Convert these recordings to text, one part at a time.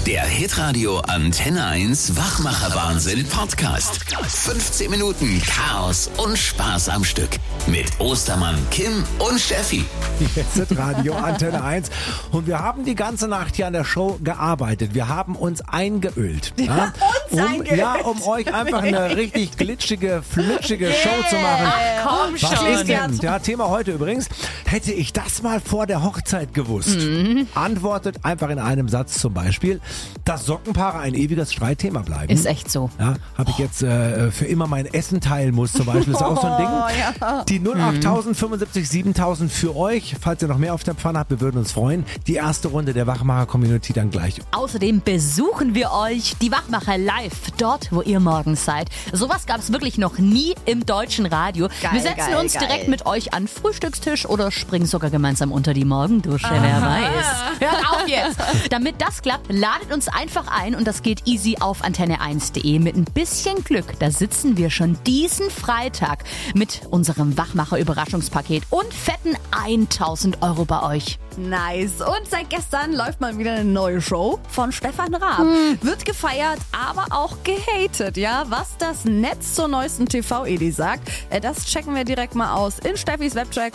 Der Hitradio Antenne 1 Wachmacher-Wahnsinn Podcast. 15 Minuten Chaos und Spaß am Stück. Mit Ostermann, Kim und Steffi. Jetzt ist Radio Antenne 1 und wir haben die ganze Nacht hier an der Show gearbeitet. Wir haben uns eingeölt. Ja? Um euch einfach eine richtig glitschige, flitschige Show zu machen. Komm Was schon. ist denn? Ja, Thema heute übrigens. Hätte ich das mal vor der Hochzeit gewusst? Antwortet einfach in einem Satz zum Beispiel, dass Sockenpaare ein ewiges Streitthema bleiben. Ist echt so. Ja, habe ich jetzt für immer mein Essen teilen muss zum Beispiel, ist auch so ein Ding. Ja. Die 08000 75 7000 für euch, falls ihr noch mehr auf der Pfanne habt, wir würden uns freuen. Die erste Runde der Wachmacher-Community dann gleich. Außerdem besuchen wir euch, die Wachmacher live, dort, wo ihr morgens seid. Sowas gab es wirklich noch nie im deutschen Radio. Geil, wir setzen geil, uns geil. direkt mit euch an den Frühstückstisch oder springen sogar gemeinsam unter die Morgendusche, wer weiß. Hört auf jetzt! Damit das klappt, ladet uns einfach ein und das geht easy auf antenne1.de. Mit ein bisschen Glück, da sitzen wir schon diesen Freitag mit unserem Wachmacher-Überraschungspaket und fetten 1000 € bei euch. Nice. Und seit gestern läuft mal wieder eine neue Show von Stefan Raab. Wird gefeiert, aber auch gehatet, ja? Was das Netz zur neuesten TV-Edie sagt, das checken wir direkt mal aus in Steffis Webcheck.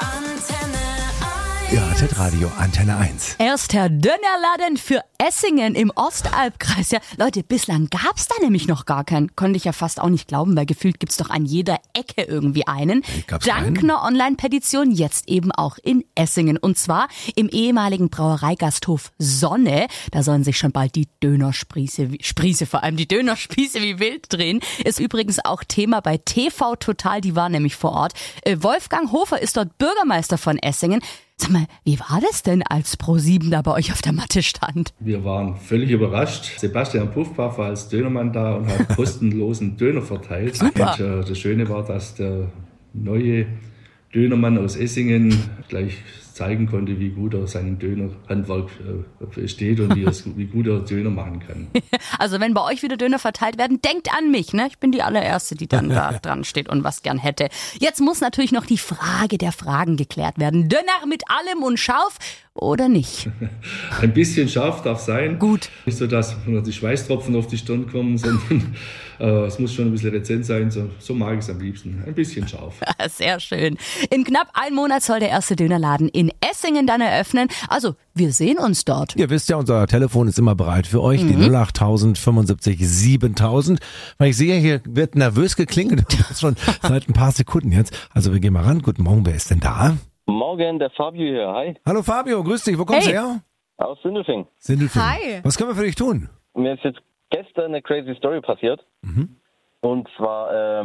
Ja, Radio Antenne 1. Erster Dönerladen für Essingen im Ostalbkreis. Ja, Leute, bislang gab's da nämlich noch gar keinen. Konnte ich ja fast auch nicht glauben, weil gefühlt gibt's doch an jeder Ecke irgendwie einen. Gab's Dank keinen? einer Online-Petition jetzt eben auch in Essingen. Und zwar im ehemaligen Brauereigasthof Sonne. Da sollen sich schon bald die Dönerspieße, vor allem die Dönerspieße wie wild drehen. Ist übrigens auch Thema bei TV Total, die war nämlich vor Ort. Wolfgang Hofer ist dort Bürgermeister von Essingen. Sag mal, wie war das denn, als Pro7 da bei euch auf der Matte stand? Wir waren völlig überrascht. Sebastian Puffpaff war als Dönermann da und hat kostenlosen Döner verteilt. Super. Und das Schöne war, dass der neue Dönermann aus Essingen gleich zeigen konnte, wie gut er seinen Dönerhandwerk steht und wie gut er Döner machen kann. Also wenn bei euch wieder Döner verteilt werden, denkt an mich, ne? Ich bin die allererste, die dann da dran steht und was gern hätte. Jetzt muss natürlich noch die Frage der Fragen geklärt werden. Döner mit allem und scharf oder nicht? Ein bisschen scharf darf sein. Gut. Nicht so, dass die Schweißtropfen auf die Stirn kommen, sondern es muss schon ein bisschen dezent sein. So mag ich es am liebsten. Ein bisschen scharf. Sehr schön. In knapp einem Monat soll der erste Dönerladen in Essingen dann eröffnen. Also, wir sehen uns dort. Ihr wisst ja, unser Telefon ist immer bereit für euch, die 08000 75 7000. Weil ich sehe, hier wird nervös geklingelt, das schon seit ein paar Sekunden jetzt. Also wir gehen mal ran. Guten Morgen, wer ist denn da? Morgen, der Fabio hier. Hi, Hallo Fabio, grüß dich. Wo kommst du Hey. her? aus Sindelfingen. Sindelfingen. Hi. Was können wir für dich tun? Mir ist jetzt gestern eine crazy Story passiert. Und zwar,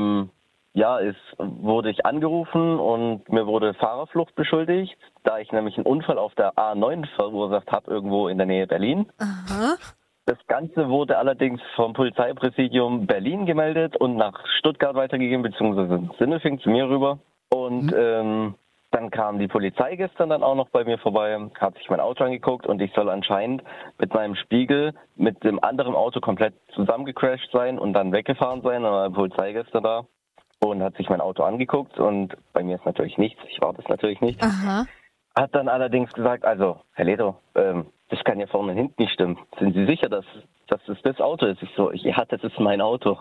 wurde ich angerufen und mir wurde Fahrerflucht beschuldigt, da ich nämlich einen Unfall auf der A9 verursacht habe, irgendwo in der Nähe Berlin. Das Ganze wurde allerdings vom Polizeipräsidium Berlin gemeldet und nach Stuttgart weitergegeben, beziehungsweise Sindelfingen zu mir rüber. Und dann kam die Polizei gestern dann auch noch bei mir vorbei, hat sich mein Auto angeguckt und ich soll anscheinend mit meinem Spiegel mit dem anderen Auto komplett zusammengecrasht sein und dann weggefahren sein. Dann war die Polizei gestern da und hat sich mein Auto angeguckt und bei mir ist natürlich nichts, ich war das natürlich nicht. Hat dann allerdings gesagt, also Herr Leto, das kann ja vorne und hinten nicht stimmen. Sind Sie sicher, dass es das Auto ist? Ich so, ja, das ist mein Auto.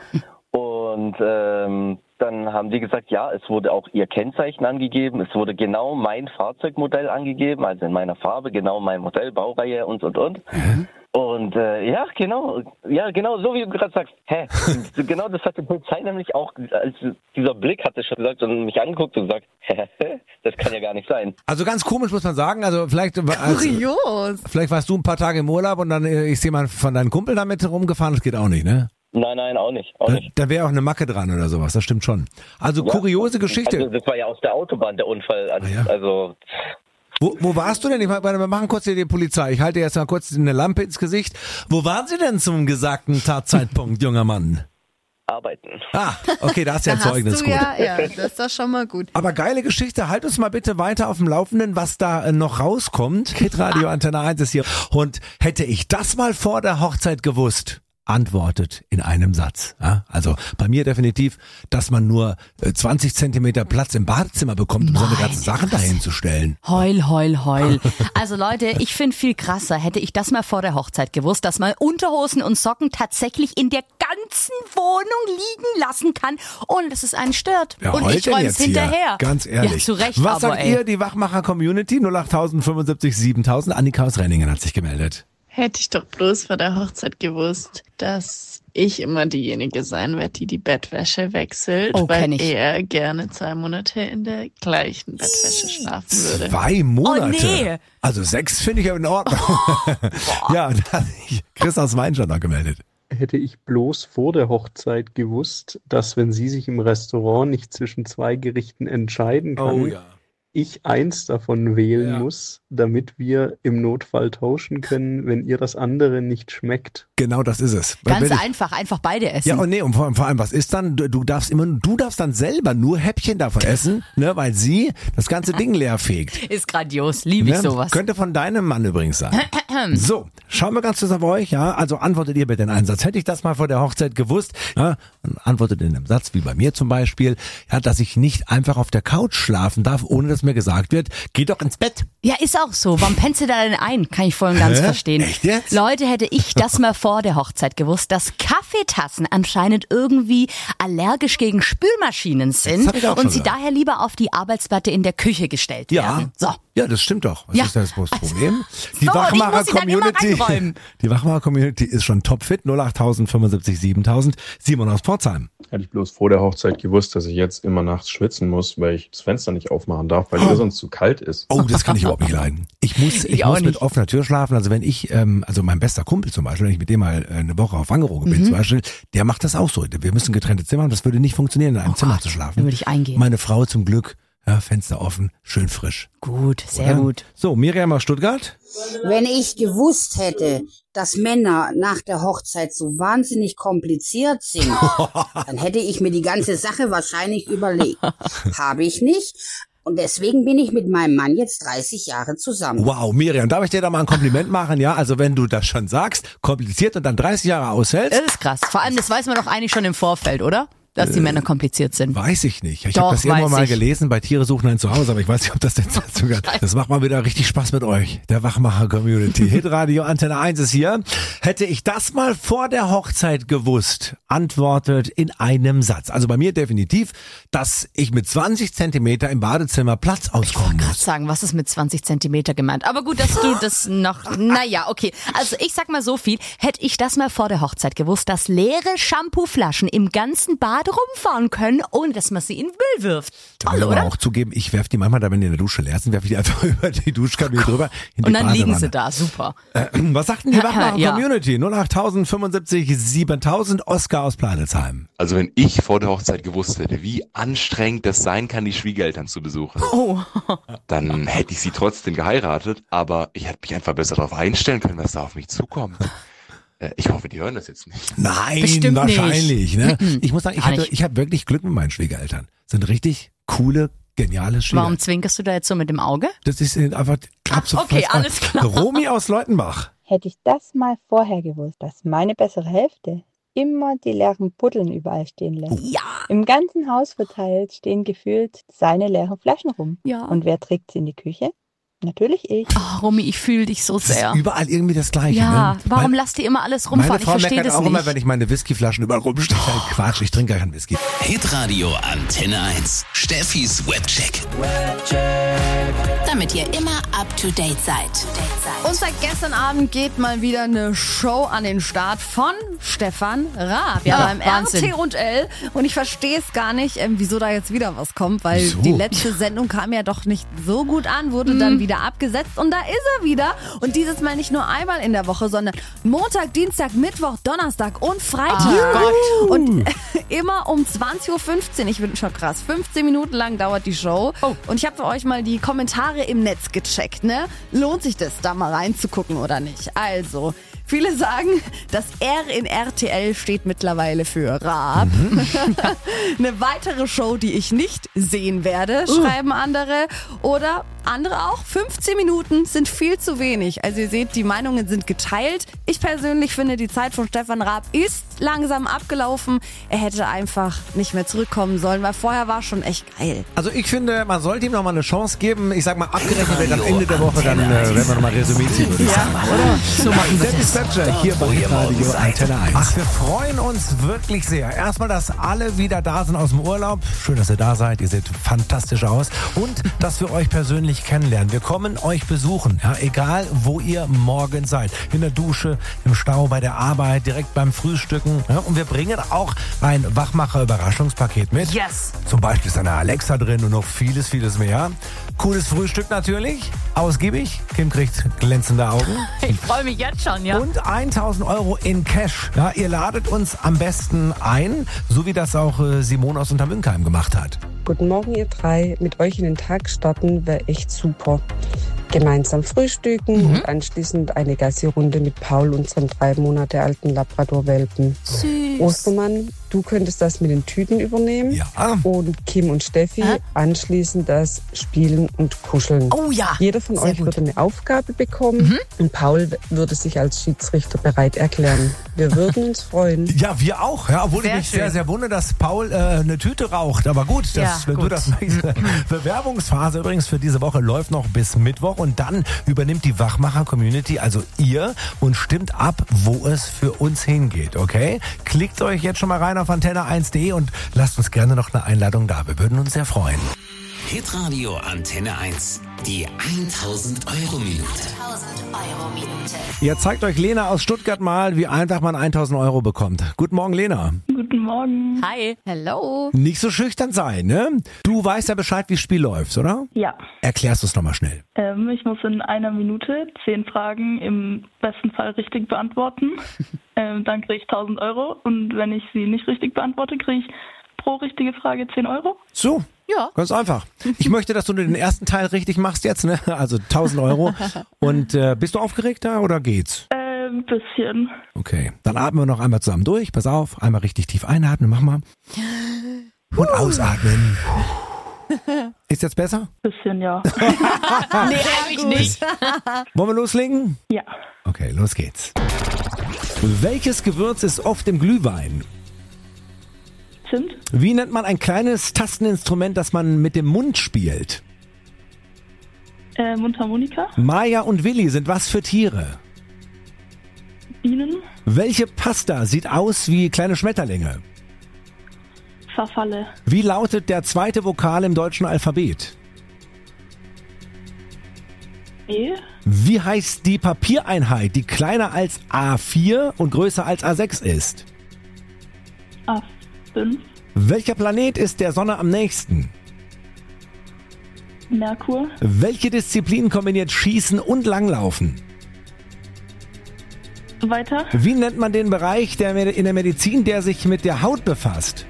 Und dann haben die gesagt, ja, es wurde auch ihr Kennzeichen angegeben, es wurde genau mein Fahrzeugmodell angegeben, also in meiner Farbe, genau mein Modell, Baureihe und. Und genau, so wie du gerade sagst. Genau das hat die Polizei nämlich auch, als dieser Blick hatte schon gesagt und mich angeguckt und gesagt, das kann ja gar nicht sein. Also ganz komisch muss man sagen, also vielleicht Kurios. warst du ein paar Tage im Urlaub und dann ist jemand von deinen Kumpel damit rumgefahren, das geht auch nicht, ne? Nein, auch nicht. Da wäre auch eine Macke dran oder sowas, das stimmt schon. Also Ja. kuriose Geschichte. Also das war ja aus der Autobahn der Unfall. ja. Also Wo warst du denn? Wir machen kurz hier die Polizei. Ich halte jetzt mal kurz eine Lampe ins Gesicht. Wo waren Sie denn zum gesagten Tatzeitpunkt, junger Mann? arbeiten. Ah, okay, da hast du ja Zeugnis, Hast du gut. ja, das ist doch schon mal gut. Aber geile Geschichte. Halt uns mal bitte weiter auf dem Laufenden, was da noch rauskommt. Hitradio Antenne 1 ist hier. Und hätte ich das mal vor der Hochzeit gewusst, antwortet in einem Satz. Ja, also bei mir definitiv, dass man nur 20 Zentimeter Platz im Badezimmer bekommt, um seine ganzen Sachen dahin zu stellen. Heul, heul, heul. Also Leute, ich finde viel krasser, hätte ich das mal vor der Hochzeit gewusst, dass man Unterhosen und Socken tatsächlich in der ganzen Wohnung liegen lassen kann, ohne dass es einen stört. Wer und heult ich denn räum's jetzt hier? hinterher. Ganz ehrlich. Ja, zu Recht, Was aber sagt ihr, die Wachmacher-Community? 08000 75 7000. Annika aus Renningen hat sich gemeldet. Hätte ich doch bloß vor der Hochzeit gewusst, dass ich immer diejenige sein werde, die Bettwäsche wechselt, weil er gerne 2 Monate in der gleichen Bettwäsche schlafen würde. 2 Monate? Oh nee. Also 6 finde ich ja in Ordnung. Ja, da hat sich Chris aus Weinstadt noch gemeldet. Hätte ich bloß vor der Hochzeit gewusst, dass wenn sie sich im Restaurant nicht zwischen 2 Gerichten entscheiden kann, ich eins davon wählen muss, damit wir im Notfall tauschen können, wenn ihr das andere nicht schmeckt. Genau, das ist es. Ganz einfach beide essen. Ja, und nee, und vor allem, was ist dann? Du darfst dann selber nur Häppchen davon essen, ne, weil sie das ganze Ding leer fegt. Ist grandios, liebe ich sowas. Könnte von deinem Mann übrigens sein. So, schauen wir ganz kurz auf euch, ja, also antwortet ihr bitte in einen Satz. Hätte ich das mal vor der Hochzeit gewusst, ja, dann antwortet in einem Satz, wie bei mir zum Beispiel, ja, dass ich nicht einfach auf der Couch schlafen darf, ohne dass mir gesagt wird, geh doch ins Bett. Ja, ist auch so. Warum pennst du da denn ein? Kann ich voll und ganz verstehen. Echt jetzt? Leute, hätte ich das mal vor der Hochzeit gewusst, dass Kaffeetassen anscheinend irgendwie allergisch gegen Spülmaschinen sind und sie daher lieber auf die Arbeitsplatte in der Küche gestellt werden. So. Ja, das stimmt doch. Was ist das Problem? Die so, Wachmacher-Community ist schon topfit. 08000 75 7000. Simon aus Pforzheim. Hätte ich bloß vor der Hochzeit gewusst, dass ich jetzt immer nachts schwitzen muss, weil ich das Fenster nicht aufmachen darf, weil mir sonst zu kalt ist. Oh, das kann ich überhaupt nicht leiden. Ich muss mit offener Tür schlafen. Also wenn ich, also mein bester Kumpel zum Beispiel, wenn ich mit dem mal eine Woche auf Wangerooge bin zum Beispiel, der macht das auch so. Wir müssen getrennte Zimmer haben. Das würde nicht funktionieren, in einem Zimmer zu schlafen. Da würde ich eingehen. Meine Frau zum Glück, ja, Fenster offen, schön frisch. Gut, sehr gut. So, Miriam aus Stuttgart. Wenn ich gewusst hätte, dass Männer nach der Hochzeit so wahnsinnig kompliziert sind, dann hätte ich mir die ganze Sache wahrscheinlich überlegt. Habe ich nicht. Und deswegen bin ich mit meinem Mann jetzt 30 Jahre zusammen. Wow, Miriam, darf ich dir da mal ein Kompliment machen? Ja, also wenn du das schon sagst, kompliziert und dann 30 Jahre aushältst. Das ist krass. Vor allem, das weiß man doch eigentlich schon im Vorfeld, oder? Dass die Männer kompliziert sind. Weiß ich nicht. Ich habe das irgendwann mal gelesen bei Tiere suchen ein Zuhause, aber ich weiß nicht, ob das denn dazu gehört. Das macht mal wieder richtig Spaß mit euch, der Wachmacher-Community. Hitradio Antenne 1 ist hier. Hätte ich das mal vor der Hochzeit gewusst, antwortet in einem Satz. Also bei mir definitiv, dass ich mit 20 Zentimeter im Badezimmer Platz auskommen muss. Sagen, was ist mit 20 Zentimeter gemeint? Aber gut, dass du das noch, naja, okay. Also ich sag mal so viel, hätte ich das mal vor der Hochzeit gewusst, dass leere Shampooflaschen im ganzen Bad rumfahren können, ohne dass man sie in den Müll wirft. Toll, oder? Aber auch zugeben, ich werfe die manchmal, da wenn die in der Dusche leer sind, werfe ich die einfach über die Duschkabine drüber. Und dann liegen sie da, super. Was sagt denn die Wachmacher-Community? 08000 75 7000, Oskar aus Planelsheim. Also wenn ich vor der Hochzeit gewusst hätte, wie anstrengend das sein kann, die Schwiegereltern zu besuchen, dann hätte ich sie trotzdem geheiratet, aber ich hätte mich einfach besser darauf einstellen können, was da auf mich zukommt. Ich hoffe, die hören das jetzt nicht. Nein, bestimmt wahrscheinlich. Nicht. Ne? Ich muss sagen, ich hab wirklich Glück mit meinen Schwiegereltern. Sind richtig coole, geniale Schwiegereltern. Warum zwinkerst du da jetzt so mit dem Auge? Das ist einfach okay, alles klar. Romy aus Leutenbach. Hätte ich das mal vorher gewusst, dass meine bessere Hälfte immer die leeren Buddeln überall stehen lässt. Ja. Im ganzen Haus verteilt stehen gefühlt seine leeren Flaschen rum. Ja. Und wer trägt sie in die Küche? Natürlich ich. Oh, Romy, ich fühle dich so sehr. Das ist überall irgendwie das Gleiche. Ja, ne? warum lasst ihr immer alles rumfahren? Meine Frau ich verstehe meckert das auch nicht. immer, wenn ich meine Whiskyflaschen überall rumstehe. Quatsch, ich trinke gar keinen Whisky. Hitradio Antenne 1. Steffis Webcheck. Damit ihr immer up to date seid. Und seit gestern Abend geht mal wieder eine Show an den Start von Stefan Raab. Ja, beim Wahnsinn. RTL. Und ich verstehe es gar nicht, wieso da jetzt wieder was kommt, weil die letzte Sendung kam ja doch nicht so gut an, wurde dann wieder abgesetzt und da ist er wieder. Und dieses Mal nicht nur einmal in der Woche, sondern Montag, Dienstag, Mittwoch, Donnerstag und Freitag. Und immer um 20.15 Uhr. Ich bin schon krass. 15 Minuten lang dauert die Show. Und ich habe für euch mal die Kommentare im Netz gecheckt. Ne? Lohnt sich das, da mal reinzugucken oder nicht? Also, viele sagen, das R in RTL steht mittlerweile für Raab. Eine weitere Show, die ich nicht sehen werde, schreiben andere. Oder andere auch. 15 Minuten sind viel zu wenig. Also ihr seht, die Meinungen sind geteilt. Ich persönlich finde, die Zeit von Stefan Raab ist langsam abgelaufen. Er hätte einfach nicht mehr zurückkommen sollen, weil vorher war schon echt geil. Also ich finde, man sollte ihm noch mal eine Chance geben. Ich sag mal, abgerechnet wird am Ende der Woche, dann werden wir noch mal Resümee ziehen, würde ich sagen, oder? So machen wir das. Dispatcher hier bei Radio Antenne 1. Ach, wir freuen uns wirklich sehr. Erstmal, dass alle wieder da sind aus dem Urlaub. Schön, dass ihr da seid. Ihr seht fantastisch aus. Und dass wir euch persönlich kennenlernen. Wir kommen euch besuchen, ja, egal wo ihr morgen seid. In der Dusche, im Stau, bei der Arbeit, direkt beim Frühstücken. Ja, und wir bringen auch ein Wachmacher-Überraschungspaket mit. Yes! Zum Beispiel ist eine Alexa drin und noch vieles, vieles mehr. Cooles Frühstück natürlich. Ausgiebig. Kim kriegt glänzende Augen. Ich freue mich jetzt schon, ja. Und 1.000 Euro in Cash. Ja, ihr ladet uns am besten ein, so wie das auch Simone aus Untermünkheim gemacht hat. Guten Morgen, ihr drei. Mit euch in den Tag starten wäre echt super. Gemeinsam frühstücken und anschließend eine Gassi-Runde mit Paul, unserem 3 Monate alten Labrador-Welpen. Süß. Ostermann, du könntest das mit den Tüten übernehmen. Ja. Und Kim und Steffi anschließend das Spielen und Kuscheln. Oh ja. Jeder von euch würde eine Aufgabe bekommen und Paul würde sich als Schiedsrichter bereit erklären. Wir würden uns freuen. Ja, wir auch. Ja, obwohl Sehr ich mich schön. sehr, sehr wundere, dass Paul eine Tüte raucht. Aber gut, wenn du das möchtest. Bewerbungsphase übrigens für diese Woche läuft noch bis Mittwoch. Und dann übernimmt die Wachmacher-Community, also ihr, und stimmt ab, wo es für uns hingeht, okay? Klickt euch jetzt schon mal rein auf antenne1.de und lasst uns gerne noch eine Einladung da. Wir würden uns sehr freuen. Hitradio Antenne 1. Die 1000 Euro Minute. 1000 Euro Minute. Jetzt zeigt euch Lena aus Stuttgart mal, wie einfach man 1000 Euro bekommt. Guten Morgen, Lena. Guten Morgen. Hi. Hello. Nicht so schüchtern sein, ne? Du weißt ja Bescheid, wie das Spiel läuft, oder? Ja. Erklärst du es nochmal schnell. Ich muss in einer Minute 10 Fragen im besten Fall richtig beantworten. Dann kriege ich 1000 Euro und wenn ich sie nicht richtig beantworte, kriege ich pro richtige Frage 10 Euro. So. Ja. Ganz einfach. Ich möchte, dass du den ersten Teil richtig machst jetzt, ne? Also 1000 Euro. Und bist du aufgeregt da oder geht's? Ein bisschen. Okay, dann atmen wir noch einmal zusammen durch. Pass auf, einmal richtig tief einatmen, mach mal. Und ausatmen. Ist jetzt besser? Bisschen, ja. Nee, eigentlich nicht. Wollen wir loslegen? Ja. Okay, los geht's. Welches Gewürz ist oft im Glühwein? Zimt. Wie nennt man ein kleines Tasteninstrument, das man mit dem Mund spielt? Mundharmonika. Maya und Willi sind was für Tiere? Bienen. Welche Pasta sieht aus wie kleine Schmetterlinge? Farfalle. Wie lautet der zweite Vokal im deutschen Alphabet? E. Wie heißt die Papiereinheit, die kleiner als A4 und größer als A6 ist? A5. Welcher Planet ist der Sonne am nächsten? Merkur. Welche Disziplin kombiniert Schießen und Langlaufen? Weiter. Wie nennt man den Bereich in der Medizin, der sich mit der Haut befasst?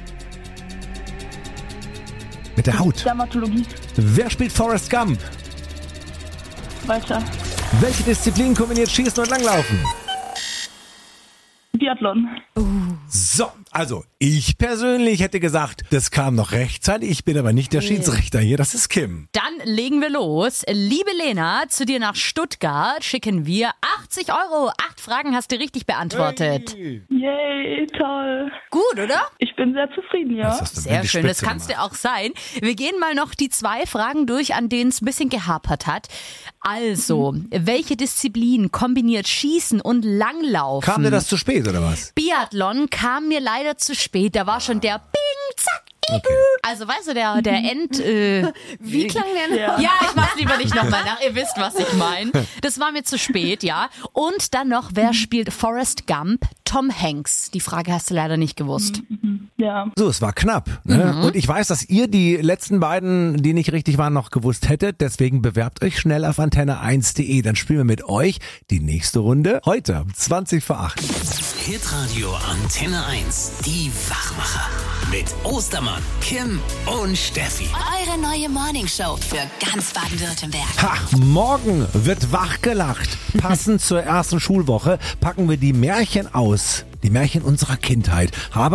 Mit der Haut. Dermatologie. Wer spielt Forrest Gump? Weiter. Welche Disziplin kombiniert Schießen und Langlaufen? Biathlon. So, also ich persönlich hätte gesagt, das kam noch rechtzeitig. Ich bin aber nicht der Schiedsrichter hier, das ist Kim. Dann legen wir los. Liebe Lena, zu dir nach Stuttgart schicken wir 80 Euro. 8 Fragen hast du richtig beantwortet. Hey. Yay, toll. Gut, oder? Ich bin sehr zufrieden, ja. Sehr schön, das kannst du auch sein. Wir gehen mal noch die 2 Fragen durch, an denen es ein bisschen gehapert hat. Also, welche Disziplin kombiniert Schießen und Langlaufen? Kam dir das zu spät, oder was? Biathlon kam mir leider zu spät. Da war schon der Bing, zack, Okay. Also weißt du, der End... Wie klang der noch? Ja, ich mach's lieber nicht nochmal nach. Ihr wisst, was ich meine. Das war mir zu spät, ja. Und dann noch, wer spielt Forrest Gump? Tom Hanks. Die Frage hast du leider nicht gewusst. Ja. So, es war knapp. Ne? Und ich weiß, dass ihr die letzten beiden, die nicht richtig waren, noch gewusst hättet. Deswegen bewerbt euch schnell auf antenne1.de. Dann spielen wir mit euch die nächste Runde heute um 20:08. Hitradio Antenne 1. Die Wachmacher. Mit Ostermann, Kim und Steffi. Eure neue Morningshow für ganz Baden-Württemberg. Ha, morgen wird wachgelacht. Passend zur ersten Schulwoche packen wir die Märchen aus. Die Märchen unserer Kindheit. Aber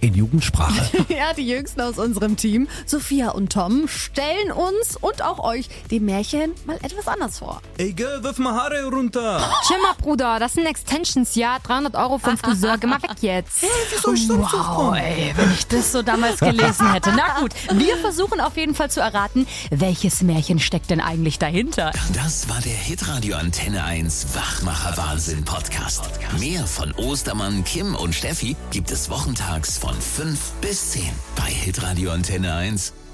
in Jugendsprache. Ja, die Jüngsten aus unserem Team, Sophia und Tom, stellen uns und auch euch die Märchen mal etwas anders vor. Ey, Girl, wirf mal Haare runter. Chill mal, Bruder, das sind Extensions, ja? 300 € vom Friseur, geh mal weg jetzt. Wow, ey, wenn ich das so damals gelesen hätte. Na gut, wir versuchen auf jeden Fall zu erraten, welches Märchen steckt denn eigentlich dahinter. Das war der Hitradio Antenne 1 Wachmacher Wahnsinn Podcast. Mehr von Ostermann, Kim und Steffi gibt es wochentags von 5 bis 10 bei Hitradio Antenne 1.